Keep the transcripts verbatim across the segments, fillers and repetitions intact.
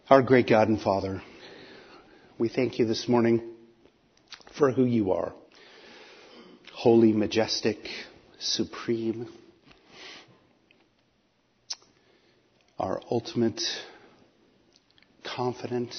Our great God and Father, we thank you this morning for who you are. Holy, majestic, supreme, our ultimate confident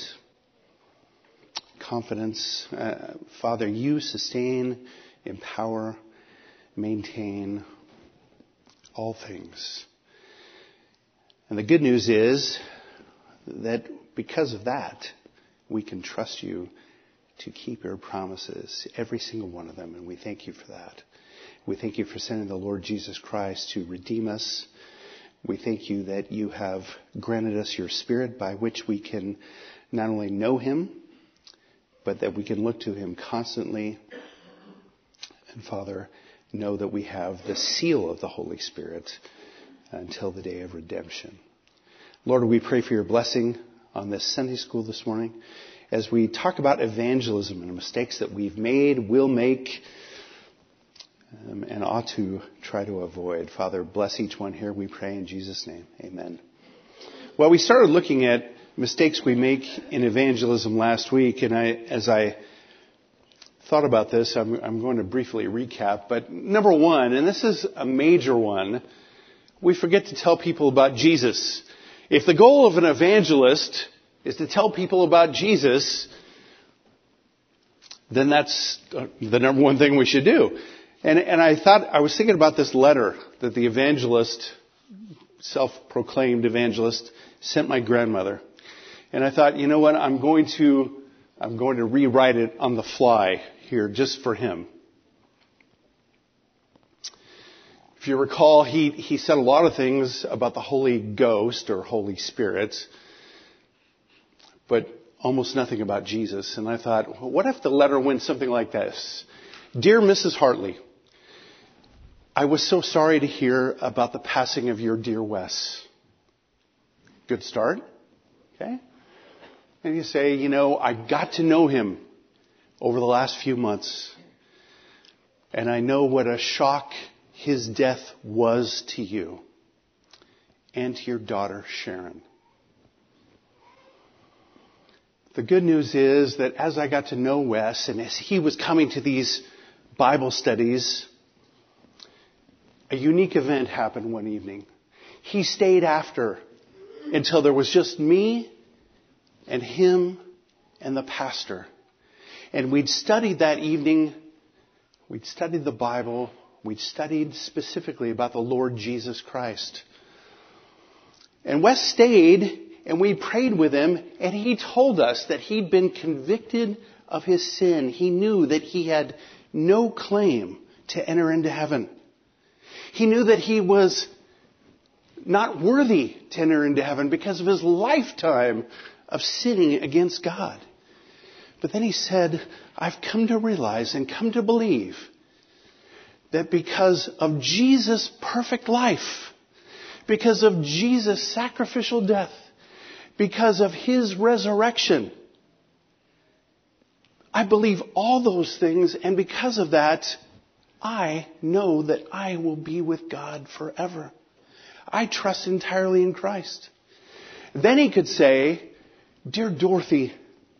confidence. Uh, Father, you sustain, empower, maintain all things. And the good news is that because of that, we can trust you to keep your promises, every single one of them, and we thank you for that. We thank you for sending the Lord Jesus Christ to redeem us. We thank you that you have granted us your Spirit by which we can not only know him, but that we can look to him constantly. And Father, know that we have the seal of the Holy Spirit until the day of redemption. Lord, we pray for your blessing on this Sunday school this morning as we talk about evangelism and the mistakes that we've made, will make, um, and ought to try to avoid. Father, bless each one here, we pray in Jesus' name. Amen. Well, we started looking at mistakes we make in evangelism last week, and I, as I thought about this, I'm, I'm going to briefly recap. But number one, and this is a major one, we forget to tell people about Jesus. If the goal of an evangelist is to tell people about Jesus, then that's the number one thing we should do. And, and I thought, I was thinking about this letter that the evangelist, self-proclaimed evangelist, sent my grandmother. And I thought, you know what, I'm going to, I'm going to rewrite it on the fly here just for him. If you recall, he, he said a lot of things about the Holy Ghost or Holy Spirit, but almost nothing about Jesus. And I thought, well, what if the letter went something like this? Dear Missus Hartley, I was so sorry to hear about the passing of your dear Wes. Good start. Okay. And you say, you know, I got to know him over the last few months. And I know what a shock his death was to you and to your daughter, Sharon. The good news is that as I got to know Wes and as he was coming to these Bible studies, a unique event happened one evening. He stayed after until there was just me and him and the pastor. And we'd studied that evening. We'd studied the Bible. We'd studied specifically about the Lord Jesus Christ. And Wes stayed, and we prayed with him, and he told us that he'd been convicted of his sin. He knew that he had no claim to enter into heaven. He knew that he was not worthy to enter into heaven because of his lifetime of sinning against God. But then he said, I've come to realize and come to believe that because of Jesus' perfect life, because of Jesus' sacrificial death, because of his resurrection, I believe all those things, and because of that, I know that I will be with God forever. I trust entirely in Christ. Then he could say, Dear Dorothy,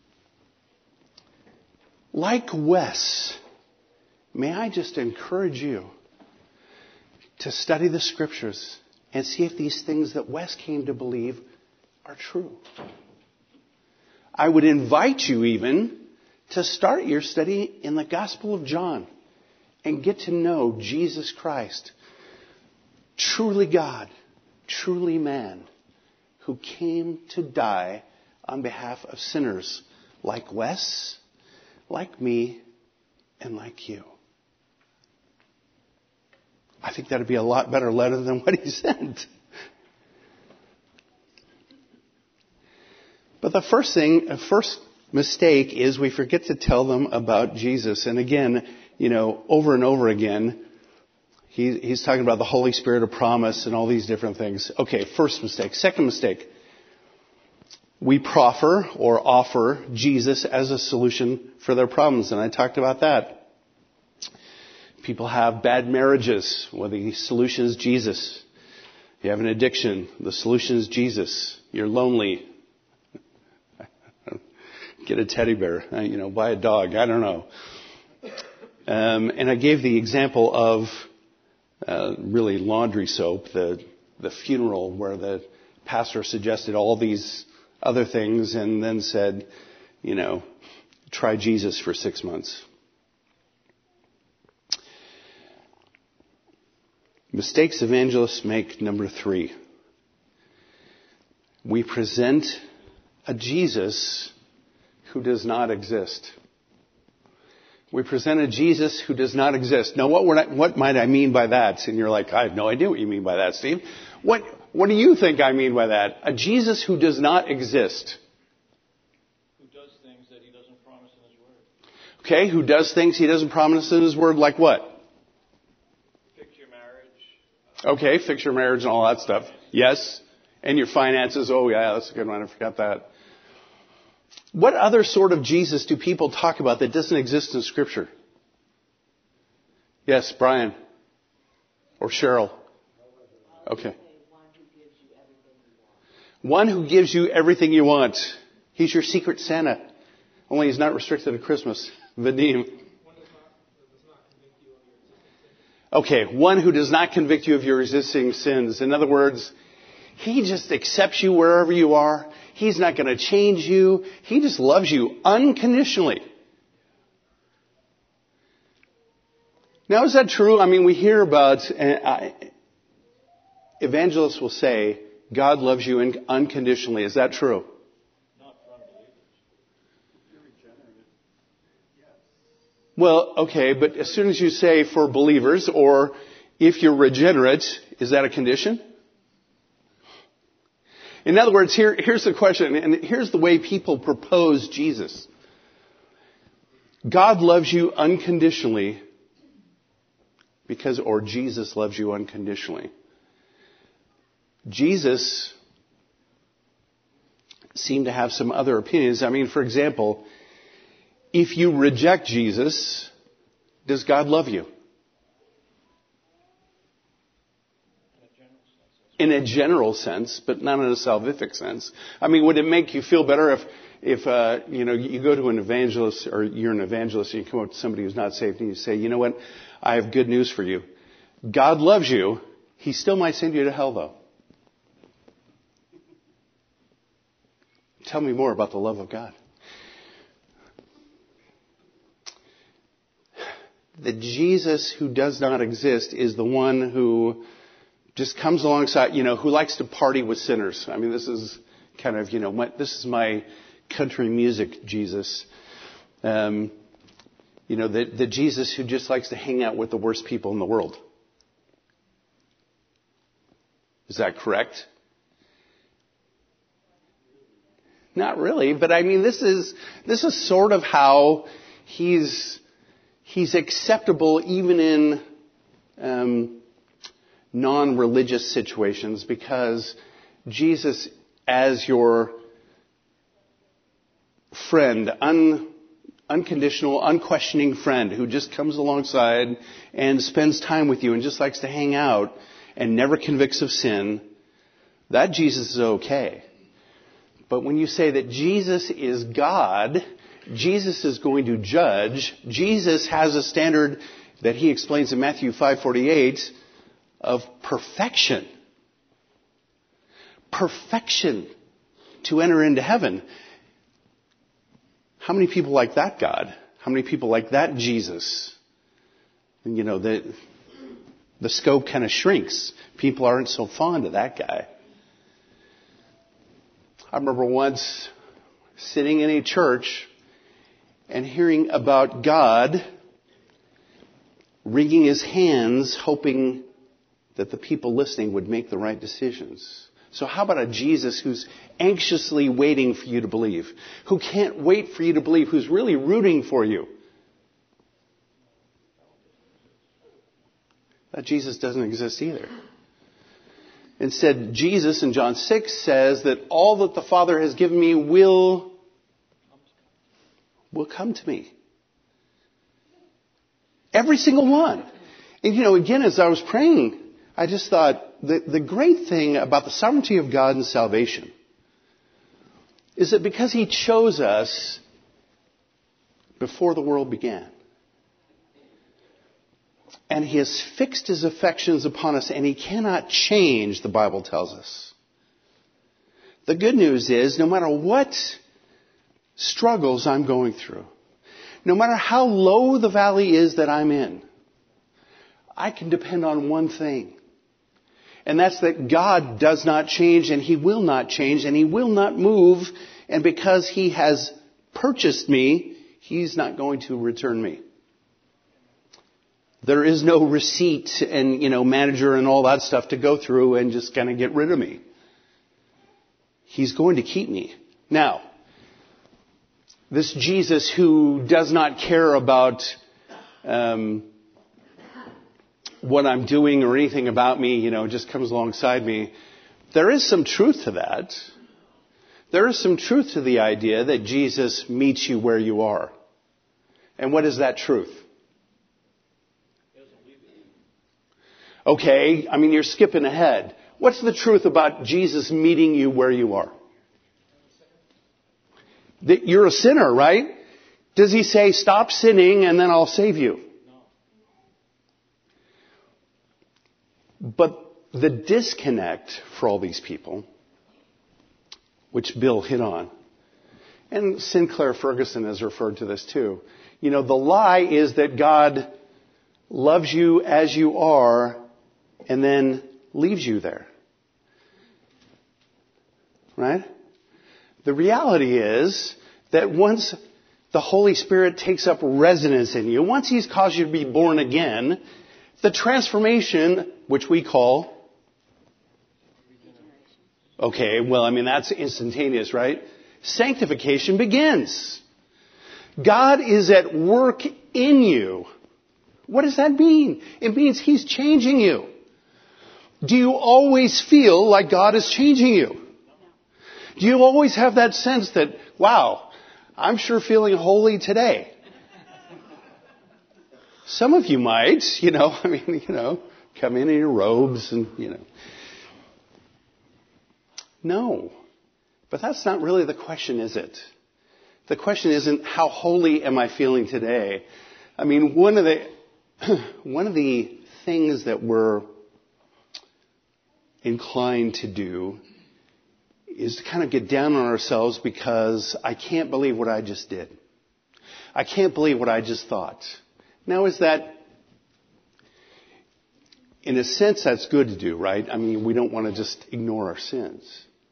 like Wes, may I just encourage you to study the Scriptures and see if these things that Wes came to believe are true. I would invite you even to start your study in the Gospel of John and get to know Jesus Christ, truly God, truly man, who came to die on behalf of sinners like Wes, like me, and like you. I think that would be a lot better letter than what he sent. But the first thing, the first mistake is we forget to tell them about Jesus. And again, you know, over and over again, he, he's talking about the Holy Spirit of promise and all these different things. Okay, first mistake. Second mistake. We proffer or offer Jesus as a solution for their problems. And I talked about that. People have bad marriages. Well, the solution is Jesus. You have an addiction. The solution is Jesus. You're lonely. get a teddy bear, uh, you know, buy a dog. I don't know. Um, and I gave the example of uh, really laundry soap, the the funeral where the pastor suggested all these other things and then said, you know, try Jesus for six months. Mistakes evangelists make, number three. We present a Jesus who does not exist. We present a Jesus who does not exist. Now, what, would I, what might I mean by that? And you're like, I have no idea what you mean by that, Steve. What, what do you think I mean by that? A Jesus who does not exist. Who does things that he doesn't promise in his word. Okay, who does things he doesn't promise in his word, like what? Fix your marriage. Okay, fix your marriage and all that stuff. Yes. And your finances. Oh, yeah, that's a good one. I forgot that. What other sort of Jesus do people talk about that doesn't exist in Scripture? Yes, Brian. Or Cheryl. Okay. One who gives you everything you want. He's your secret Santa. Only he's not restricted to Christmas. Vadim. Okay, one who does not convict you of your existing sins. In other words, he just accepts you wherever you are. He's not going to change you. He just loves you unconditionally. Now, is that true? I mean, we hear about, uh, evangelists will say, God loves you un- unconditionally. Is that true? Not for unbelievers. You're regenerate. Yes. Well, okay, but as soon as you say for believers, or if you're regenerate, is that a condition? In other words, here, here's the question, and here's the way people propose Jesus. God loves you unconditionally because, or Jesus loves you unconditionally. Jesus seemed to have some other opinions. I mean, for example, if you reject Jesus, does God love you? In a general sense, but not in a salvific sense. I mean, would it make you feel better if, if uh, you know, you go to an evangelist, or you're an evangelist, and you come up to somebody who's not saved, and you say, you know what, I have good news for you. God loves you. He still might send you to hell, though. Tell me more about the love of God. The Jesus who does not exist is the one who just comes alongside, you know, who likes to party with sinners. I mean, this is kind of, you know, my, this is my country music Jesus. Um, you know, the, the Jesus who just likes to hang out with the worst people in the world. Is that correct? Not really, but I mean, this is, this is sort of how he's, he's acceptable even in, um, non-religious situations, because Jesus, as your friend, un, unconditional, unquestioning friend who just comes alongside and spends time with you and just likes to hang out and never convicts of sin, that Jesus is okay. But when you say that Jesus is God, Jesus is going to judge, Jesus has a standard that he explains in Matthew five forty-eight of perfection. Perfection to enter into heaven. How many people like that God? How many people like that Jesus? And you know, the, the scope kind of shrinks. People aren't so fond of that guy. I remember once sitting in a church and hearing about God wringing his hands, hoping that the people listening would make the right decisions. So how about a Jesus who's anxiously waiting for you to believe, who can't wait for you to believe, who's really rooting for you? That Jesus doesn't exist either. Instead, Jesus in John six says that all that the Father has given me will, will come to me. Every single one. And you know, again, as I was praying, I just thought, the, the great thing about the sovereignty of God and salvation is that because he chose us, before the world began. And he has fixed his affections upon us, and he cannot change, the Bible tells us. The good news is, no matter what struggles I'm going through, no matter how low the valley is that I'm in, I can depend on one thing. And that's that God does not change, and he will not change, and he will not move. And because he has purchased me, he's not going to return me. There is no receipt and, you know, manager and all that stuff to go through and just kind of get rid of me. He's going to keep me. Now, this Jesus who does not care about um, what I'm doing or anything about me, you know, just comes alongside me. There is some truth to that. There is some truth to the idea that Jesus meets you where you are. And what is that truth? Okay, I mean, you're skipping ahead. What's the truth about Jesus meeting you where you are? That you're a sinner, right? Does he say, stop sinning and then I'll save you? No. But the disconnect for all these people, which Bill hit on, and Sinclair Ferguson has referred to this too. You know, the lie is that God loves you as you are and then leaves you there. Right? The reality is that once the Holy Spirit takes up residence in you, once he's caused you to be born again, the transformation, which we call, okay, well, I mean, that's instantaneous, right? Sanctification begins. God is at work in you. What does that mean? It means he's changing you. Do you always feel like God is changing you? Do you always have that sense that, wow, I'm sure feeling holy today? Some of you might, you know, I mean, you know, come in in your robes and, you know. No. But that's not really the question, is it? The question isn't how holy am I feeling today? I mean, one of the one of the things that we're inclined to do is to kind of get down on ourselves because I can't believe what I just did. I can't believe what I just thought. Now, is that, in a sense, that's good to do, right? I mean, we don't want to just ignore our sins.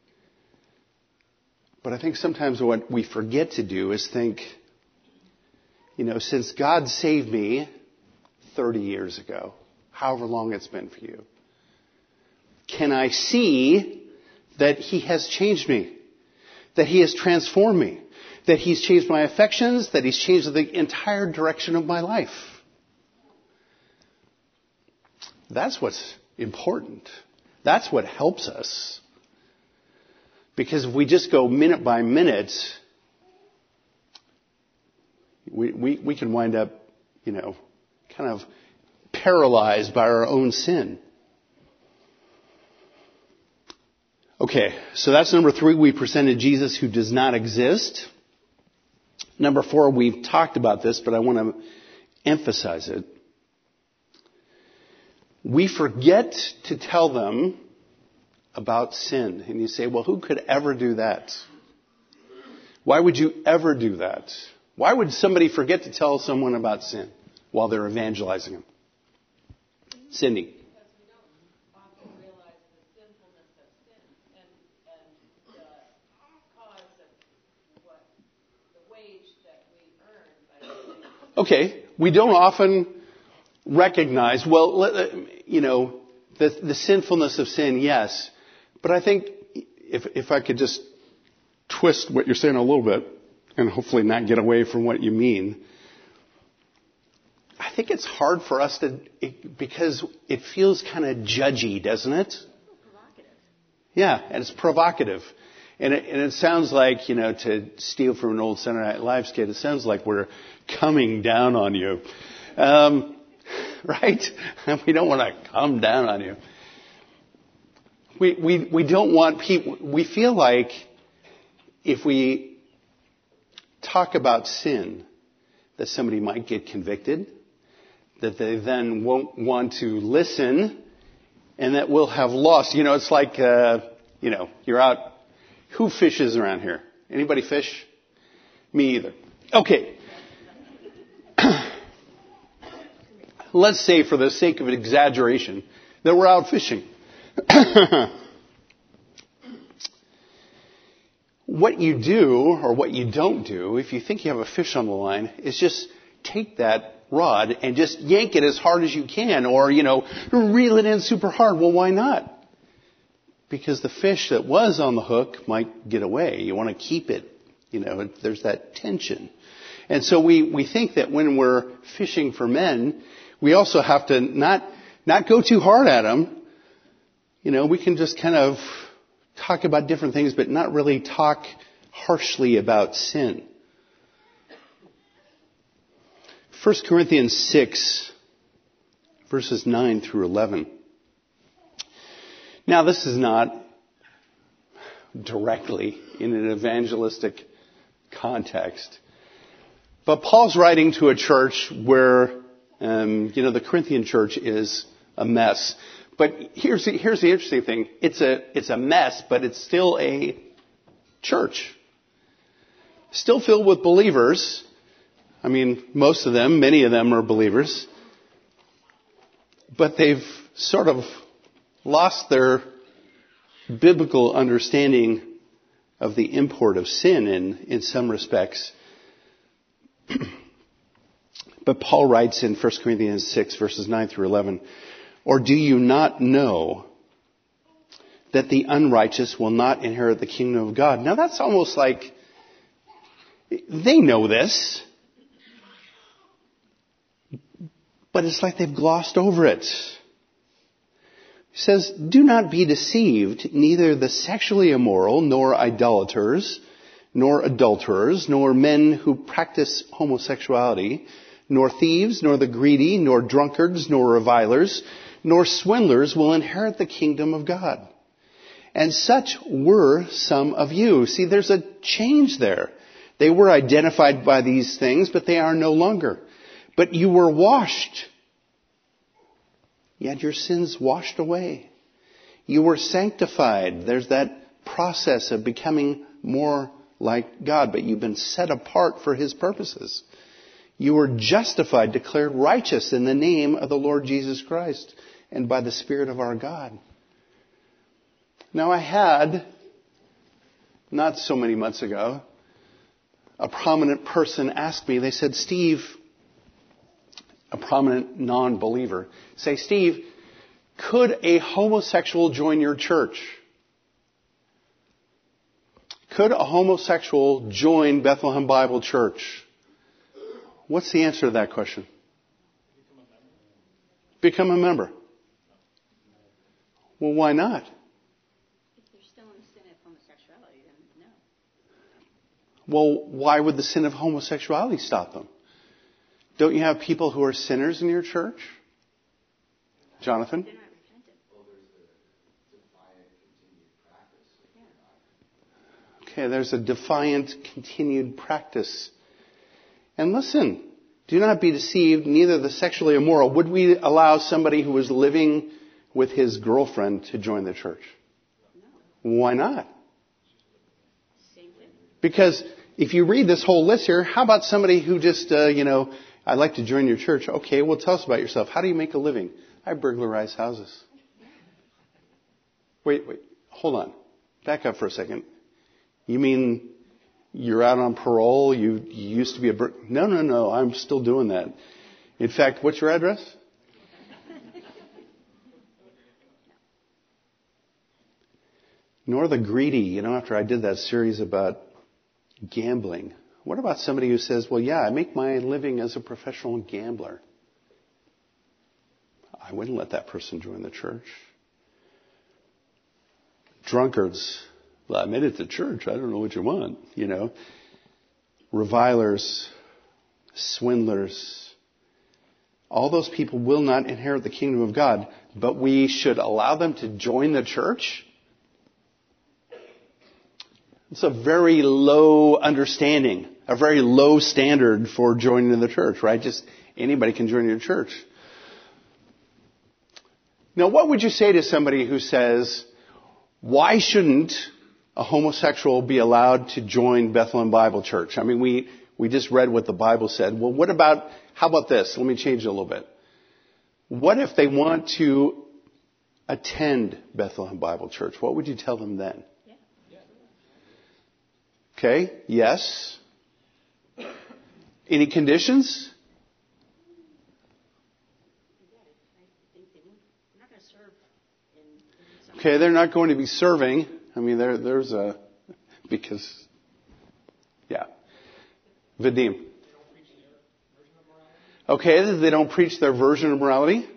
But I think sometimes what we forget to do is think, you know, since God saved me thirty years ago, however long it's been for you, can I see that he has changed me, that he has transformed me, that he's changed my affections, that he's changed the entire direction of my life? That's what's important. That's what helps us. Because if we just go minute by minute, we, we, we can wind up, you know, kind of paralyzed by our own sin. Okay, so that's number three. We presented Jesus who does not exist. Number four, we've talked about this, but I want to emphasize it. We forget to tell them about sin. And you say, well, who could ever do that? Why would you ever do that? Why would somebody forget to tell someone about sin while they're evangelizing them? Cindy. Okay, we don't often recognize, well, you know, the, the sinfulness of sin, yes. But I think if, if I could just twist what you're saying a little bit and hopefully not get away from what you mean. I think it's hard for us to, it, because it feels kind of judgy, doesn't it? Provocative. Yeah, and it's provocative. And it, and it sounds like, you know, to steal from an old Saturday Night Live skit, it sounds like we're coming down on you. Um, right? We don't want to come down on you. We, we, we don't want people, we feel like if we talk about sin, that somebody might get convicted, that they then won't want to listen, and that we'll have lost. You know, it's like, uh, you know, you're out. Who fishes around here? Anybody fish? Me either. Okay. Let's say, for the sake of an exaggeration, that we're out fishing. What you do, or what you don't do, if you think you have a fish on the line, is just take that rod and just yank it as hard as you can, or, you know, reel it in super hard. Well, why not? Because the fish that was on the hook might get away. You want to keep it. You know, there's that tension. And so we, we think that when we're fishing for men, we also have to not, not go too hard at them. You know, we can just kind of talk about different things, but not really talk harshly about sin. First Corinthians six, verses nine through eleven. Now, this is not directly in an evangelistic context, but Paul's writing to a church where, um, you know, the Corinthian church is a mess. But here's the, here's the interesting thing. It's a, it's a mess, but it's still a church. Still filled with believers. I mean, most of them, many of them are believers. But they've sort of lost their biblical understanding of the import of sin in, in some respects. But Paul writes in First Corinthians six, verses nine through eleven, or do you not know that the unrighteous will not inherit the kingdom of God? Now that's almost like they know this, but it's like they've glossed over it. He says, do not be deceived, neither the sexually immoral, nor idolaters, nor adulterers, nor men who practice homosexuality, nor thieves, nor the greedy, nor drunkards, nor revilers, nor swindlers will inherit the kingdom of God. And such were some of you. See, there's a change there. They were identified by these things, but they are no longer. But you were washed. You had your sins washed away. You were sanctified. There's that process of becoming more like God, but you've been set apart for His purposes. You were justified, declared righteous in the name of the Lord Jesus Christ and by the Spirit of our God. Now, I had, not so many months ago, a prominent person ask me, they said, Steve, a prominent non-believer, say, Steve, could a homosexual join your church? Could a homosexual join Bethlehem Bible Church? What's the answer to that question? Become a member. Well, why not? If they're still in the sin of homosexuality, then no. Well, why would the sin of homosexuality stop them? Don't you have people who are sinners in your church? Jonathan? They're not repentant. Well, there's a defiant continued practice. Okay, there's a defiant continued practice. And listen, do not be deceived, neither the sexually immoral. Would we allow somebody who was living with his girlfriend to join the church? No. Why not? Same thing. Because if you read this whole list here, how about somebody who just, uh, you know, I'd like to join your church. Okay, well, tell us about yourself. How do you make a living? I burglarize houses. Wait, wait, hold on. Back up for a second. You mean you're out on parole? You, you used to be a... Bur- no, no, no, I'm still doing that. In fact, what's your address? Nor the greedy. You know, after I did that series about gambling, what about somebody who says, well, yeah, I make my living as a professional gambler? I wouldn't let that person join the church. Drunkards. Well, I made it to church. I don't know what you want, you know. Revilers, swindlers. All those people will not inherit the kingdom of God, but we should allow them to join the church? It's a very low understanding a very low standard for joining the church, right? Just anybody can join your church. Now, what would you say to somebody who says, why shouldn't a homosexual be allowed to join Bethlehem Bible Church? I mean, we, we just read what the Bible said. Well, what about, how about this? Let me change it a little bit. What if they want to attend Bethlehem Bible Church? What would you tell them then? Okay, yes. Any conditions? Okay, they're not going to be serving. I mean, there, there's a, because, yeah. Vadim. Okay, they don't preach their version of morality.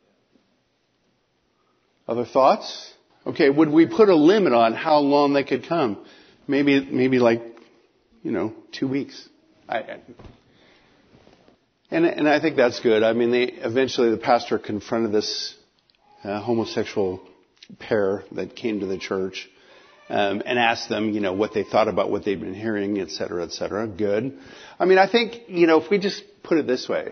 Other thoughts? Okay, would we put a limit on how long they could come? Maybe, maybe like, you know, two weeks. I, I, and, and I think that's good. I mean, they, eventually the pastor confronted this uh, homosexual pair that came to the church um, and asked them, you know, what they thought about what they'd been hearing, et cetera, et cetera. Good. I mean, I think, you know, if we just put it this way,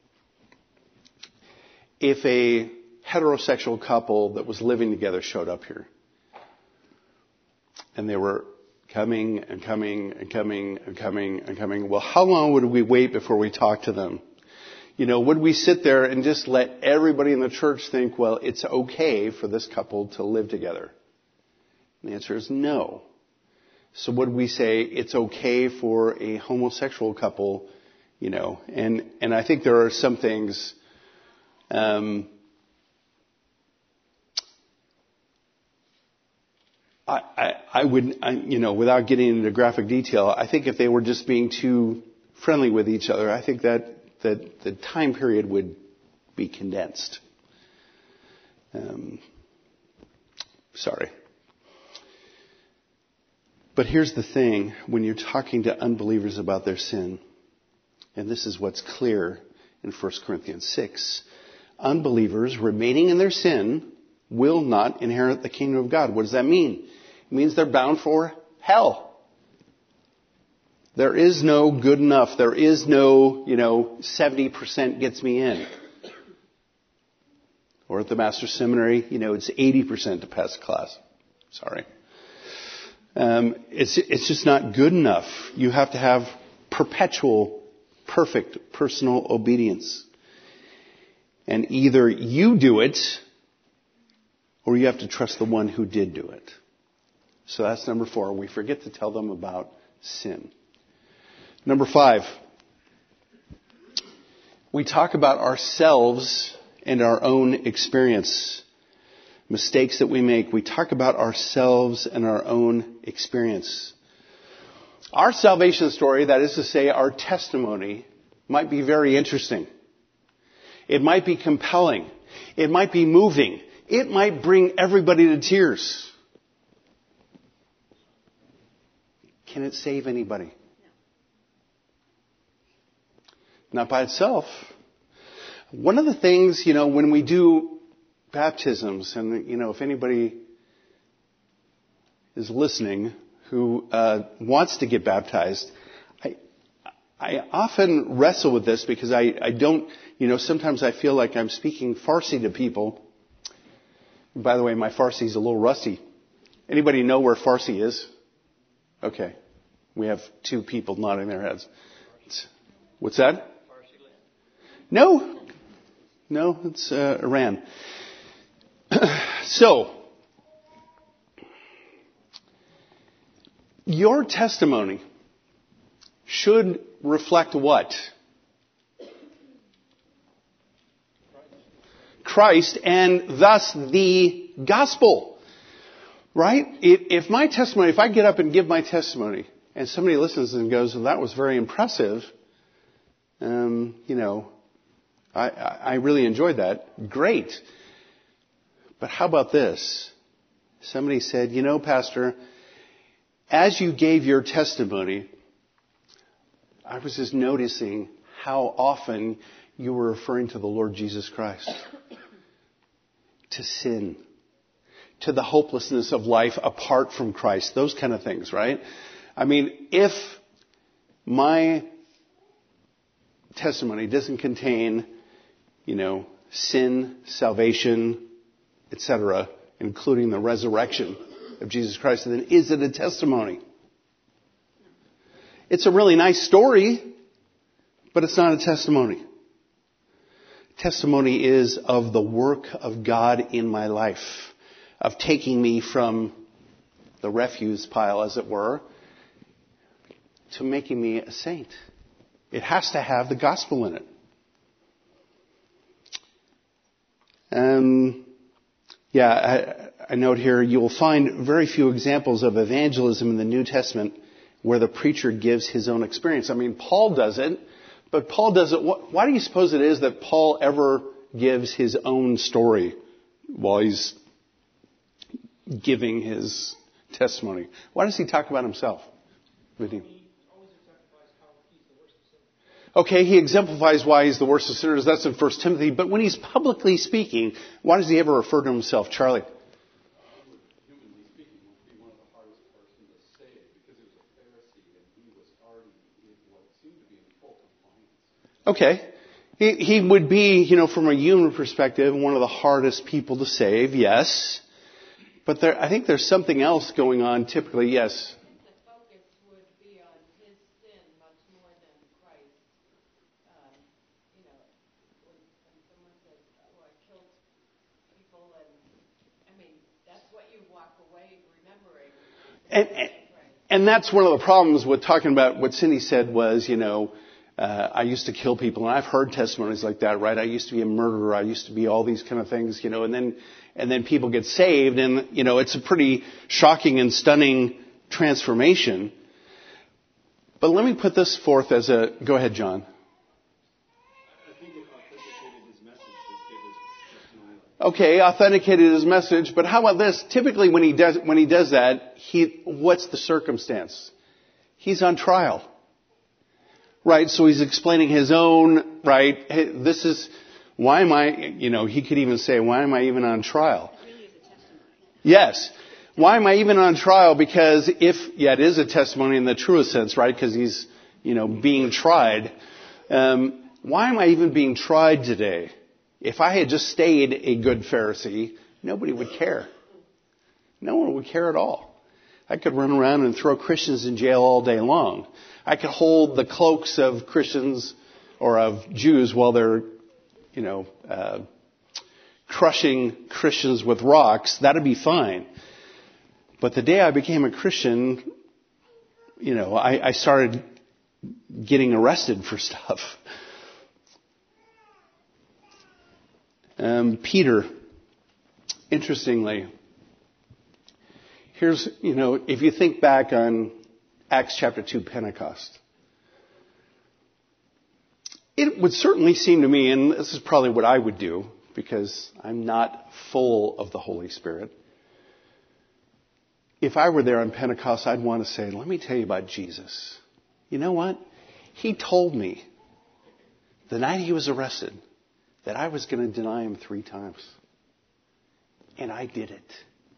if a heterosexual couple that was living together showed up here and they were coming and coming and coming and coming and coming, well, how long would we wait before we talk to them? You know, would we sit there and just let everybody in the church think, well, it's okay for this couple to live together? And the answer is no. So would we say it's okay for a homosexual couple, you know? And, and I think there are some things, um, I, I, I would, I, you know, without getting into graphic detail, I think if they were just being too friendly with each other, I think that that the time period would be condensed. Um, sorry. But here's the thing, when you're talking to unbelievers about their sin, and this is what's clear in First Corinthians six, unbelievers remaining in their sin will not inherit the kingdom of God. What does that mean? It means they're bound for hell. There is no good enough. There is no, you know, seventy percent gets me in. Or at the Master's Seminary, you know, it's eighty percent to pass the class. Sorry. Um, it's, it's just not good enough. You have to have perpetual, perfect personal obedience. And either you do it, or you have to trust the one who did do it. So that's number four. We forget to tell them about sin. Number five, we talk about ourselves and our own experience. Mistakes that we make. We talk about ourselves and our own experience. Our salvation story, that is to say, our testimony, might be very interesting. It might be compelling. It might be moving. It might bring everybody to tears. Can it save anybody? Not by itself. One of the things, you know, when we do baptisms, and, you know, if anybody is listening who uh, wants to get baptized, I, I often wrestle with this because I, I don't, you know, sometimes I feel like I'm speaking Farsi to people. And by the way, my Farsi is a little rusty. Anybody know where Farsi is? Okay. We have two people nodding their heads. What's that? No. No, it's uh, Iran. So, your testimony should reflect what? Christ, and thus the gospel. Right? If my testimony, if I get up and give my testimony, and somebody listens and goes, well, that was very impressive, um, you know, I, I really enjoyed that. Great. But how about this? Somebody said, you know, Pastor, as you gave your testimony, I was just noticing how often you were referring to the Lord Jesus Christ, to sin, to the hopelessness of life apart from Christ, those kind of things, right? I mean, if my testimony doesn't contain, you know, sin, salvation, et cetera, including the resurrection of Jesus Christ, then is it a testimony? It's a really nice story, but it's not a testimony. Testimony is of the work of God in my life, of taking me from the refuse pile, as it were, to making me a saint. It has to have the gospel in it. Um, yeah, I, I note here, you will find very few examples of evangelism in the New Testament where the preacher gives his own experience. I mean, Paul does it, but Paul does it. Why do you suppose it is that Paul ever gives his own story while he's giving his testimony? Why does he talk about himself? Vadim? Okay, he exemplifies why he's the worst of sinners. That's in First Timothy. But when he's publicly speaking, why does he ever refer to himself? Charlie? Humanly speaking, would be one of the hardest person to save because he was a Pharisee and he was already in what seemed to be in full compliance. Okay. He, he would be, you know, from a human perspective, one of the hardest people to save, yes. But there, I think there's something else going on typically, yes. And, and, and that's one of the problems with talking about what Cindy said was, you know, uh, I used to kill people. And I've heard testimonies like that, right? I used to be a murderer. I used to be all these kind of things, you know, and then, and then people get saved. And, you know, it's a pretty shocking and stunning transformation. But let me put this forth as a, go ahead, John. Okay, authenticated his message, but how about this? Typically when he does, when he does that, he, what's the circumstance? He's on trial. Right? So he's explaining his own, right? Hey, this is, why am I, you know, he could even say, why am I even on trial? Yes. Why am I even on trial? Because if, yeah, it is a testimony in the truest sense, right? Because he's, you know, being tried. Um, why am I even being tried today? If I had just stayed a good Pharisee, nobody would care. No one would care at all. I could run around and throw Christians in jail all day long. I could hold the cloaks of Christians or of Jews while they're, you know, uh, crushing Christians with rocks. That'd be fine. But the day I became a Christian, you know, I, I started getting arrested for stuff. Um, Peter, interestingly, here's, you know, if you think back on Acts chapter two, Pentecost, it would certainly seem to me, and this is probably what I would do, because I'm not full of the Holy Spirit. If I were there on Pentecost, I'd want to say, let me tell you about Jesus. You know what? He told me the night he was arrested that I was going to deny him three times. And I did it.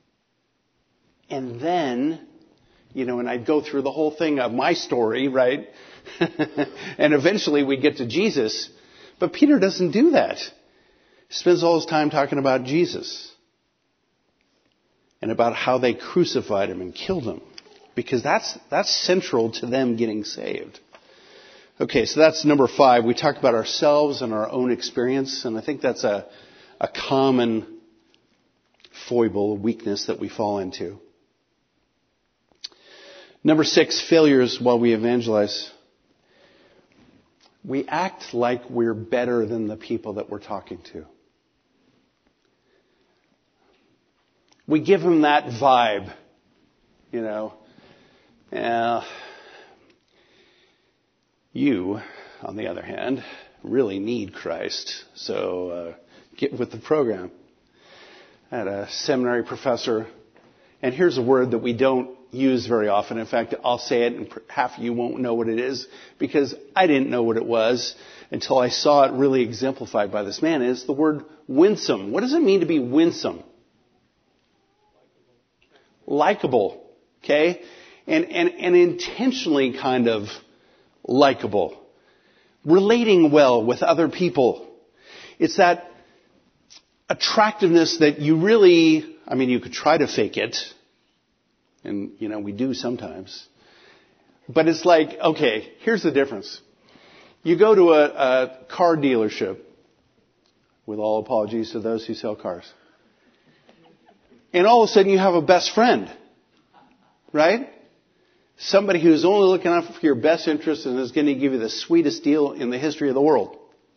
And then, you know, and I'd go through the whole thing of my story, right? And eventually we get to Jesus. But Peter doesn't do that. He spends all his time talking about Jesus. And about how they crucified him and killed him. Because that's, that's central to them getting saved. Okay, so that's number five. We talk about ourselves and our own experience, and I think that's a, a common foible, a weakness that we fall into. Number six, failures while we evangelize. We act like we're better than the people that we're talking to. We give them that vibe, you know. Uh, You, on the other hand, really need Christ. So uh, get with the program. I had a seminary professor, and here's a word that we don't use very often. In fact, I'll say it, and half of you won't know what it is, because I didn't know what it was until I saw it really exemplified by this man. It's the word winsome. What does it mean to be winsome? Likeable. Okay? And, and, and intentionally kind of likable, relating well with other people. It's that attractiveness that you really, I mean, you could try to fake it. And, you know, we do sometimes. But it's like, okay, here's the difference. You go to a, a car dealership, with all apologies to those who sell cars. And all of a sudden you have a best friend. Right? Somebody who's only looking out for your best interest and is going to give you the sweetest deal in the history of the world.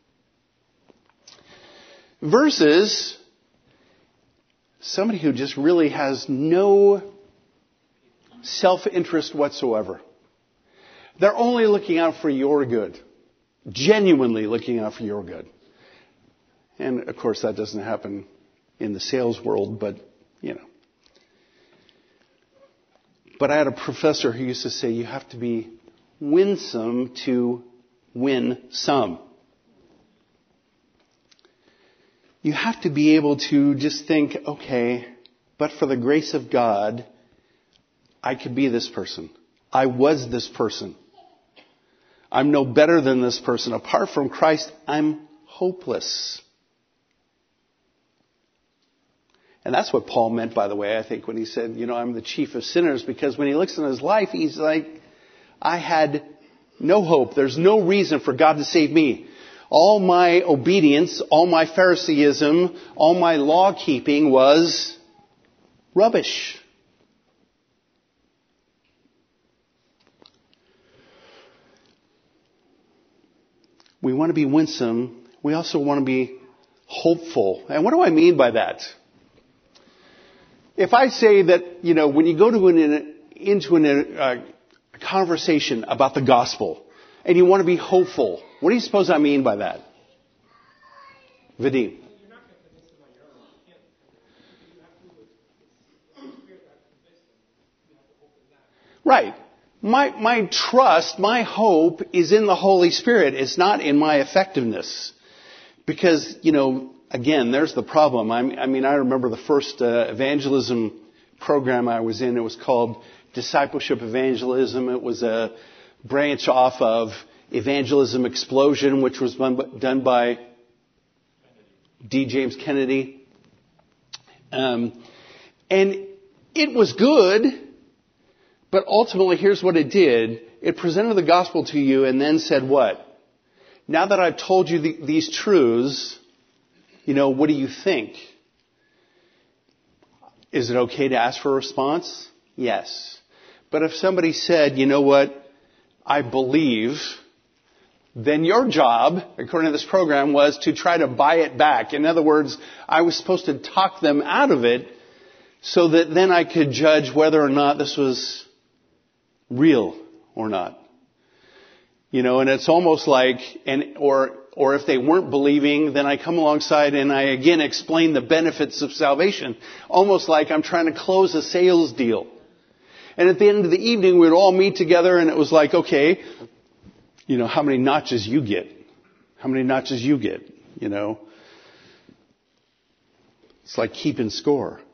Versus somebody who just really has no self-interest whatsoever. They're only looking out for your good. Genuinely looking out for your good. And of course that doesn't happen in the sales world, but you know. But I had a professor who used to say you have to be winsome to win some. You have to be able to just think, okay, but for the grace of God, I could be this person. I was this person. I'm no better than this person. Apart from Christ, I'm hopeless. And that's what Paul meant, by the way, I think, when he said, you know, I'm the chief of sinners, because when he looks in his life, he's like, I had no hope. There's no reason for God to save me. All my obedience, all my Phariseeism, all my law keeping was rubbish. We want to be winsome. We also want to be hopeful. And what do I mean by that? If I say that, you know, when you go to an, into an, uh, a conversation about the gospel and you want to be hopeful, what do you suppose I mean by that? Vadim. Right. My, my trust, my hope is in the Holy Spirit. It's not in my effectiveness. Because, you know, again, there's the problem. I mean, I remember the first uh, evangelism program I was in. It was called Discipleship Evangelism. It was a branch off of Evangelism Explosion, which was done by D. James Kennedy. Um, and it was good, but ultimately, here's what it did. It presented the gospel to you and then said what? Now that I've told you the, these truths, you know, what do you think? Is it okay to ask for a response? Yes. But if somebody said, you know what, I believe, then your job, according to this program, was to try to buy it back. In other words, I was supposed to talk them out of it so that then I could judge whether or not this was real or not. You know, and it's almost like, and or or if they weren't believing, then I come alongside and I again explain the benefits of salvation. Almost like I'm trying to close a sales deal. And at the end of the evening, we'd all meet together and it was like, okay, you know, how many notches you get? How many notches you get? You know? It's like keeping score.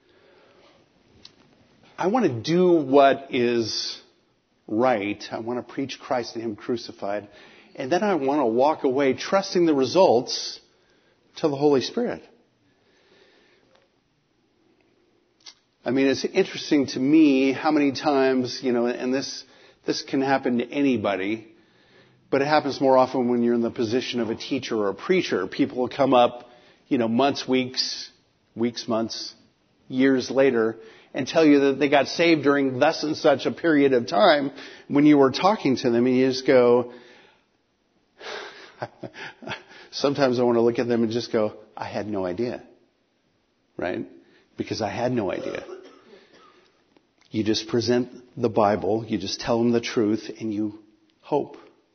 I want to do what is right. I want to preach Christ and Him crucified. And then I want to walk away trusting the results to the Holy Spirit. I mean, it's interesting to me how many times, you know, and this this can happen to anybody, but it happens more often when you're in the position of a teacher or a preacher. People will come up, you know, months, weeks, weeks, months, years later, and tell you that they got saved during thus and such a period of time when you were talking to them, and you just go, sometimes I want to look at them and just go, I had no idea. Right? Because I had no idea. You just present the Bible, you just tell them the truth, and you hope.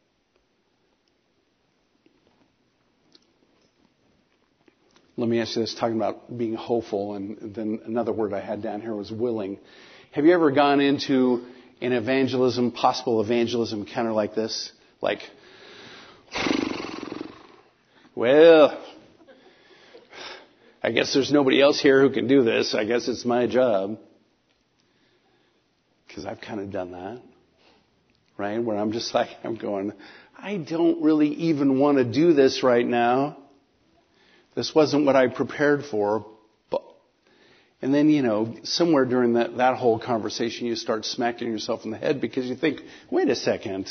Let me ask you this, talking about being hopeful, and then another word I had down here was willing. Have you ever gone into an evangelism, possible evangelism encounter like this? Like, well, I guess there's nobody else here who can do this. I guess it's my job. Because I've kind of done that. right? Where I'm just like, I'm going, I don't really even want to do this right now. This wasn't what I prepared for. But, and then, you know, somewhere during that, that whole conversation, you start smacking yourself in the head because you think, wait a second.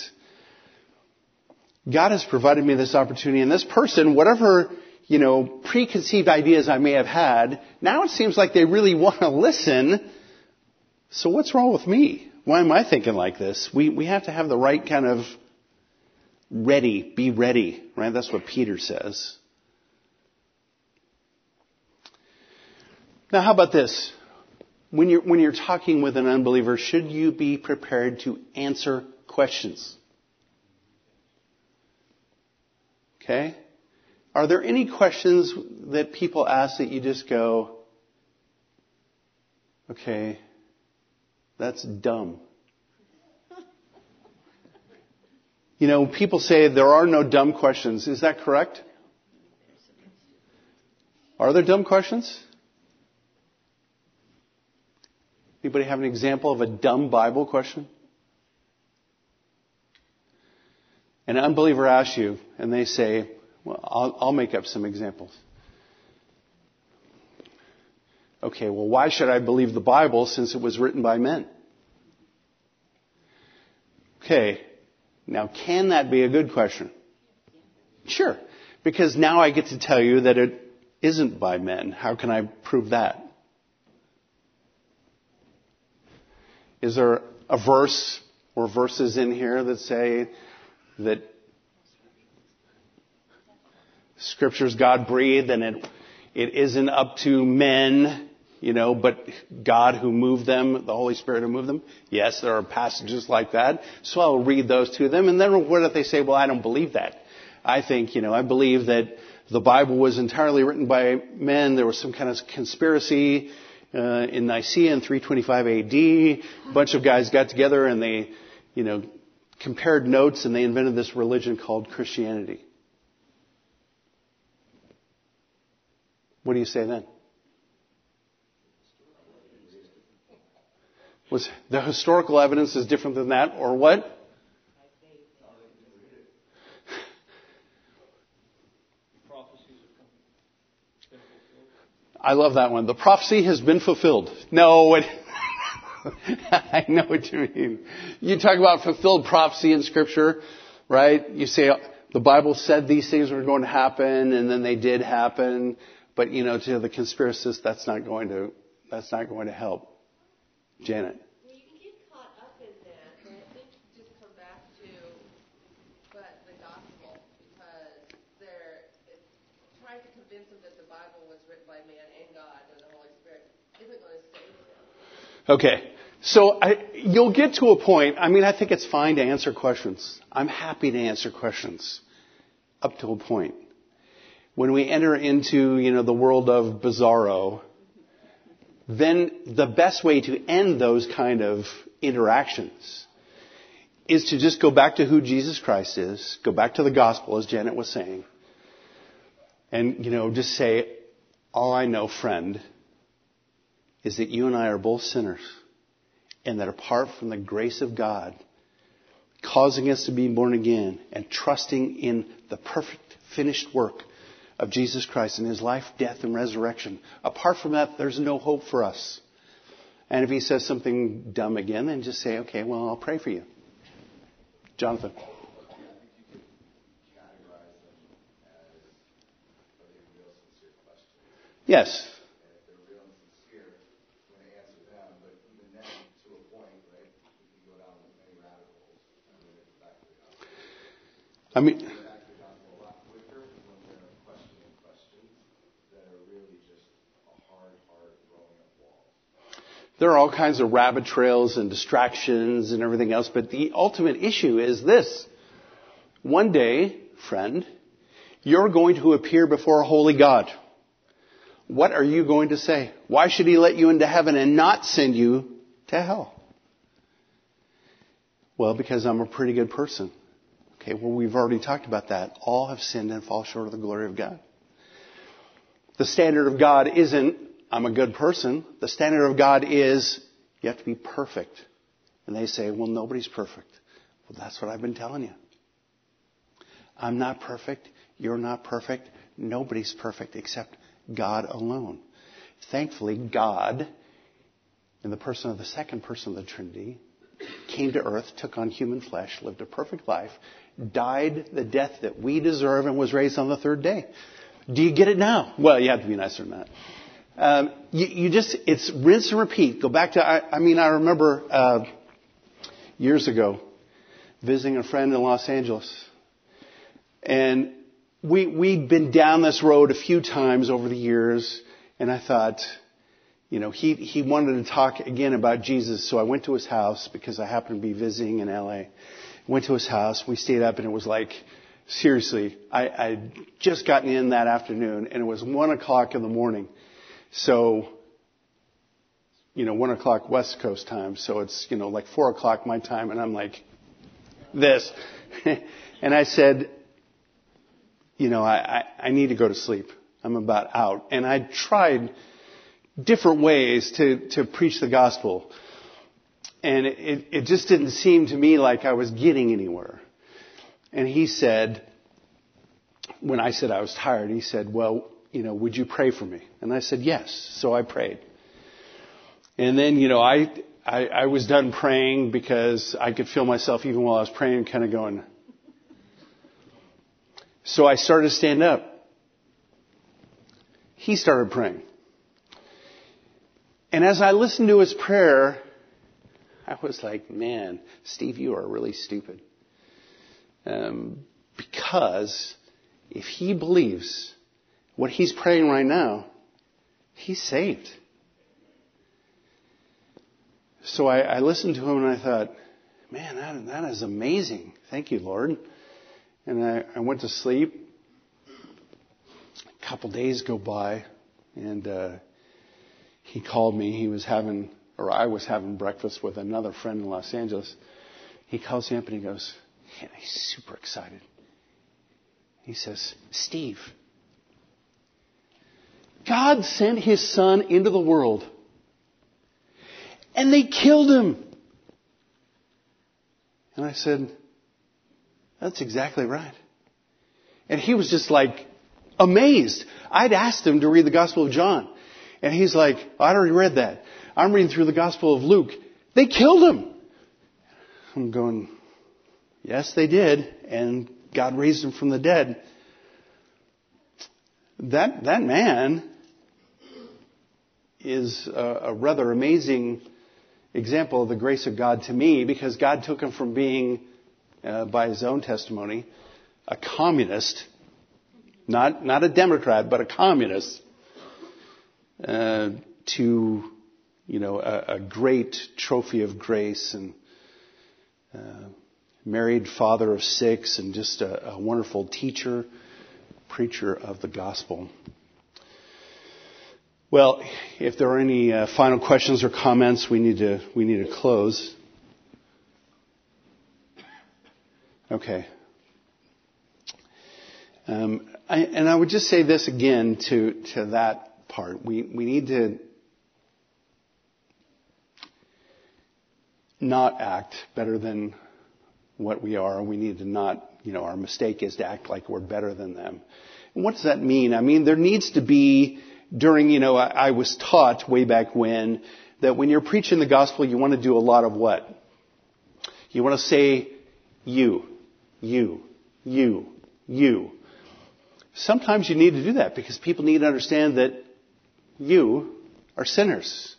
God has provided me this opportunity, and this person, whatever, you know, preconceived ideas I may have had, now it seems like they really want to listen. So what's wrong with me? Why am I thinking like this? We we have to have the right kind of ready, be ready, right? That's what Peter says. Now, how about this? When you're when you're talking with an unbeliever, should you be prepared to answer questions? Okay? Are there any questions that people ask that you just go, okay, that's dumb? You know, people say there are no dumb questions. Is that correct? Are there dumb questions? Anybody have an example of a dumb Bible question? An unbeliever asks you, and they say, well, I'll, I'll make up some examples. Okay, well, why should I believe the Bible since it was written by men? Okay, now can that be a good question? Sure, because now I get to tell you that it isn't by men. How can I prove that? Is there a verse or verses in here that say that Scripture's God breathed and it it isn't up to men, you know, but God who moved them, the Holy Spirit who moved them? Yes, there are passages like that. So I'll read those to them. And then what if they say, well, I don't believe that. I think, you know, I believe that the Bible was entirely written by men. There was some kind of conspiracy uh, in Nicaea in three twenty-five A D. A bunch of guys got together and they, you know, compared notes and they invented this religion called Christianity. What do you say then? Was the historical evidence is different than that, or what? Prophecies have been fulfilled. I love that one. The prophecy has been fulfilled. No, it, I know what you mean. You talk about fulfilled prophecy in Scripture, right? You say the Bible said these things were going to happen, and then they did happen. But, you know, to the conspiracists, that's not going to, that's not going to help. Janet. Well, you can get caught up in that, and I think just come back to but the gospel, because they're it's trying to convince them that the Bible was written by man and God and the Holy Spirit isn't going to save them. Okay. So I, you'll get to a point, I mean, I think it's fine to answer questions. I'm happy to answer questions up to a point. When we enter into, you know, the world of bizarro, then the best way to end those kind of interactions is to just go back to who Jesus Christ is, go back to the gospel, as Janet was saying, and, you know, just say, all I know, friend, is that you and I are both sinners, and that apart from the grace of God, causing us to be born again and trusting in the perfect finished work of Jesus Christ in His life, death, and resurrection. Apart from that, there's no hope for us. And if he says something dumb again, then just say, okay, well, I'll pray for you. Jonathan. I think you could categorize them as, are they real, sincere questions? Yes. And if they're real and sincere, we're going to answer them. But even then, to a point, right, we can go down many rabbit holes. And we're going to get back to the gospel. I mean, We're going to get back to the gospel a lot quicker when we're questioning questions that are really just a hard, hard throwing up walls. there are all kinds of rabbit trails and distractions and everything else, but the ultimate issue is this. One day, friend, you're going to appear before a holy God. What are you going to say? Why should He let you into heaven and not send you to hell? Well, because I'm a pretty good person. Okay, well, we've already talked about that. All have sinned and fall short of the glory of God. The standard of God isn't, I'm a good person. The standard of God is, you have to be perfect. And they say, well, nobody's perfect. Well, that's what I've been telling you. I'm not perfect. You're not perfect. Nobody's perfect except God alone. Thankfully, God, in the person of the second person of the Trinity, came to earth, took on human flesh, lived a perfect life, died the death that we deserve, and was raised on the third day. Do you get it now? Well, you have to be nicer than that. Um, you, you just, it's rinse and repeat. Go back to, I, I mean, I remember uh, years ago visiting a friend in Los Angeles. And we, we'd been down this road a few times over the years. And I thought, you know, he, he wanted to talk again about Jesus. So I went to his house because I happened to be visiting in L A. Went to his house. We stayed up and it was like, seriously, I, I'd just gotten in that afternoon and it was one o'clock in the morning. So, you know, one o'clock West Coast time. So it's, you know, like four o'clock my time. And I'm like, this. And I said, you know, I, I, I need to go to sleep. I'm about out. And I tried different ways to, to preach the gospel. And it, it, it just didn't seem to me like I was getting anywhere. And he said, when I said I was tired, he said, well, you know, would you pray for me? And I said, yes. So I prayed. And then, you know, I, I, I was done praying because I could feel myself, even while I was praying, kind of going. So I started to stand up. He started praying. And as I listened to his prayer, I was like, man, Steve, you are really stupid. Um, because if he believes what he's praying right now, he's saved. So I, I listened to him and I thought, man, that, that is amazing. Thank you, Lord. And I, I went to sleep. A couple days go by and uh, he called me. He was having, or I was having breakfast with another friend in Los Angeles. He calls me up and he goes, yeah, he's super excited. He says, Steve, God sent his son into the world and they killed him. And I said, that's exactly right. And he was just like amazed. I'd asked him to read the Gospel of John. And he's like, I already read that. I'm reading through the Gospel of Luke. They killed him. I'm going, yes, they did. And God raised him from the dead. That, that man is a, a rather amazing example of the grace of God to me, because God took him from being, uh, by his own testimony, a communist, not not a Democrat, but a communist, uh, to, you know, a, a great trophy of grace and uh, married father of six and just a, a wonderful teacher, preacher of the gospel. Well, if there are any uh, final questions or comments, we need to we need to close. Okay. Um, I, and I would just say this again to to that part. We we need to not act better than what we are. We need to not, you know, our mistake is to act like we're better than them. And what does that mean? I mean, there needs to be, during, you know, I, I was taught way back when that when you're preaching the gospel, you want to do a lot of what? You want to say you, you, you, you. Sometimes you need to do that because people need to understand that you are sinners.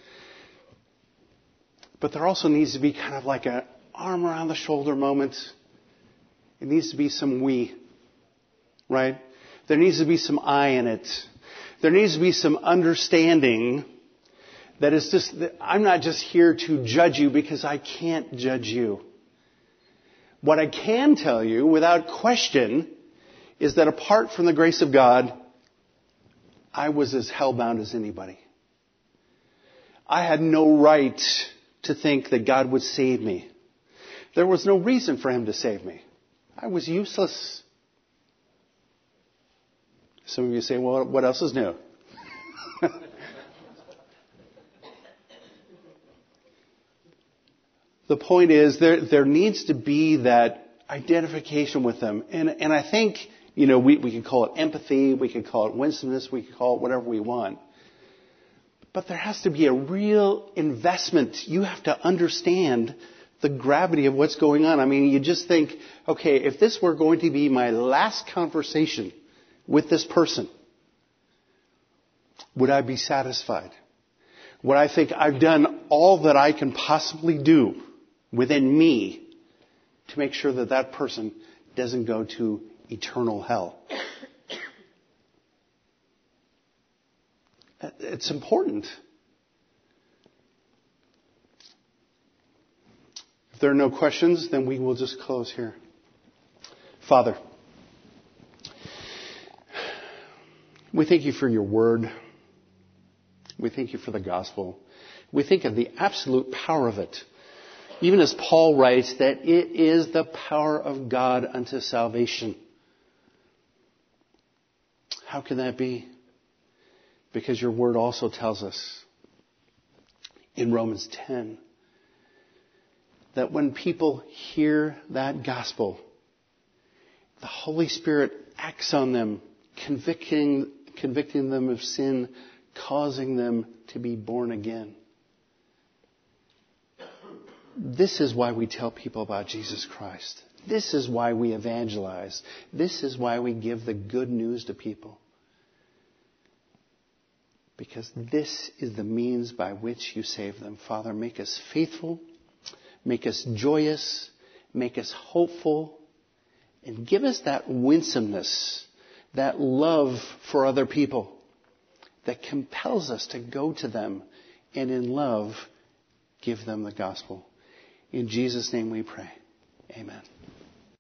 But there also needs to be kind of like an arm around the shoulder moment. It needs to be some we, right? There needs to be some I in it. There needs to be some understanding that it's just, that I'm not just here to judge you because I can't judge you. What I can tell you without question is that apart from the grace of God, I was as hellbound as anybody. I had no right to think that God would save me. There was no reason for him to save me. I was useless. Some of you say, well, what else is new? The point is there, there needs to be that identification with them. And, and I think, you know, we, we can call it empathy, we can call it winsomeness, we can call it whatever we want. But there has to be a real investment. You have to understand the gravity of what's going on. I mean, you just think, okay, if this were going to be my last conversation with this person, would I be satisfied? Would I think I've done all that I can possibly do within me to make sure that that person doesn't go to eternal hell? It's important. If there are no questions, then we will just close here. Father, we thank you for your word. We thank you for the gospel. We think of the absolute power of it. Even as Paul writes that it is the power of God unto salvation. How can that be? Because your word also tells us in Romans ten that when people hear that gospel, the Holy Spirit acts on them, convicting, convicting them of sin, causing them to be born again. This is why we tell people about Jesus Christ. This is why we evangelize. This is why we give the good news to people. Because this is the means by which you save them. Father, make us faithful, make us joyous, make us hopeful, and give us that winsomeness, that love for other people that compels us to go to them and in love give them the gospel. In Jesus' name we pray. Amen.